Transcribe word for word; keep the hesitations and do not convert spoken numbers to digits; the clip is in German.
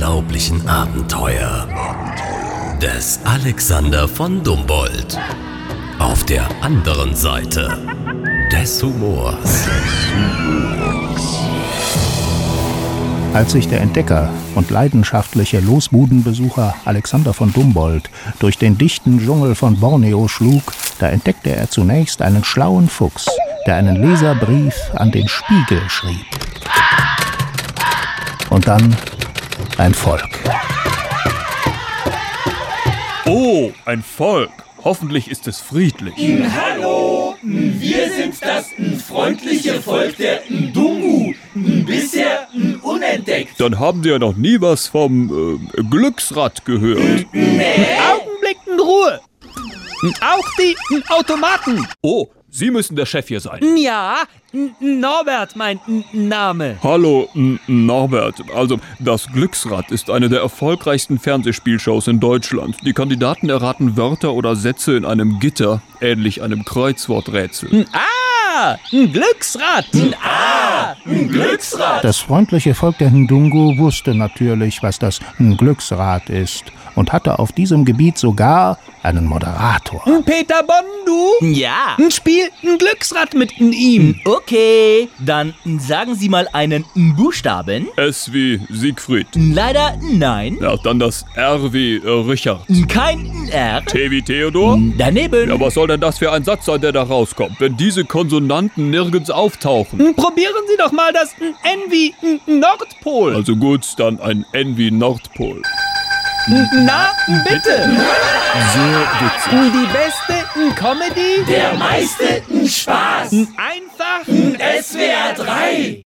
unglaublichen Abenteuer des Alexander von Humboldt. Auf der anderen Seite des Humors. Als sich der Entdecker und leidenschaftliche Losbudenbesucher Alexander von Humboldt durch den dichten Dschungel von Borneo schlug, da entdeckte er zunächst einen schlauen Fuchs, der einen Leserbrief an den Spiegel schrieb. Und dann ein Volk. Oh, ein Volk. Hoffentlich ist es friedlich. Hallo, wir sind das freundliche Volk der Ndungu, bisher unentdeckt. Dann haben Sie ja noch nie was vom äh, Glücksrad gehört. Nee. Augenblick in Ruhe. Auch die Automaten. Oh, Sie müssen der Chef hier sein. Ja, Norbert, mein Name. Hallo, N- Norbert. Also, das Glücksrad ist eine der erfolgreichsten Fernsehspielshows in Deutschland. Die Kandidaten erraten Wörter oder Sätze in einem Gitter, ähnlich einem Kreuzworträtsel. Ah, ein Glücksrad. Ah, ein Glücksrad. Das freundliche Volk der Ndungu wusste natürlich, was das Glücksrad ist und hatte auf diesem Gebiet sogar einen Moderator. Peter Bondu? Ja. Spiel ein Glücksrad mit ihm. Okay, dann sagen Sie mal einen Buchstaben. S wie Siegfried. Leider nein. Ja, dann das R wie äh, Richard. Kein R. T wie Theodor? Daneben. Ja, was soll denn das für ein Satz sein, der da rauskommt, wenn diese Konsonanten nirgends auftauchen? Probieren Sie doch mal das N wie Nordpol. Also gut, dann ein N wie Nordpol. Na, bitte. Sehr witzig. Die beste Comedy. Der meiste Spaß. Einfach. S W R drei.